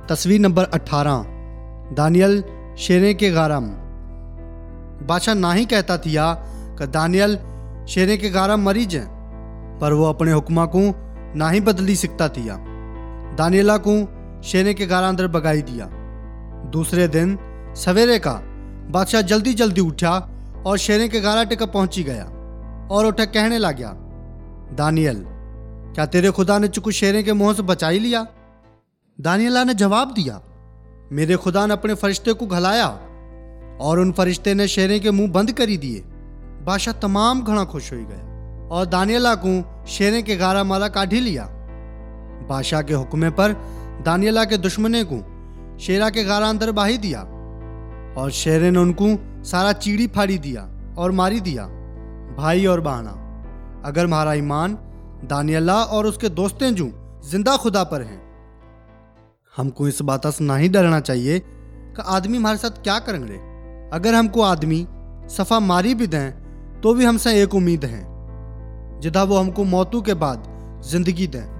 तस्वीर number 18। Daniel शेरें के गारम। बादशाह ना ही कहता थिया कि दानियल शेरें के गारम मरीज हैं, पर वो अपने हुक्मा को ना ही बदली सकता थिया। दानियला को शेरें के गारा अंदर बगाई दिया। दूसरे दिन सवेरे का बादशाह जल्दी जल्दी उठा और शेरें के गारा टिका पहुंची गया और उठा कहने लगा, दानियल, क्या तेरे खुदा ने चुकू शेरें के मुंह से बचा ही लिया? दानियला ने जवाब दिया, मेरे खुदा ने अपने फरिश्ते को घलाया और उन फरिश्ते ने शेरें के मुंह बंद करी दिए। बादशाह तमाम घना खुश हो गया और दानियला को शेरें के गारा माला काढ़ी लिया। बादशाह के हुक्मे पर दानियला के दुश्मने को शेरा के गारा अंदर बाही दिया और शेरे ने उनको सारा चीड़ी फाड़ी दिया और मारी दिया। भाई और बहना, अगर हमारा ईमान दानियला और उसके दोस्तें जो जिंदा खुदा पर हैं, हमको इस बात से नहीं डरना चाहिए कि आदमी हमारे साथ क्या करेंगे। अगर हमको आदमी सफ़ा मारी भी दें तो भी हमसे एक उम्मीद है, जिदा वो हमको मौतों के बाद जिंदगी दें।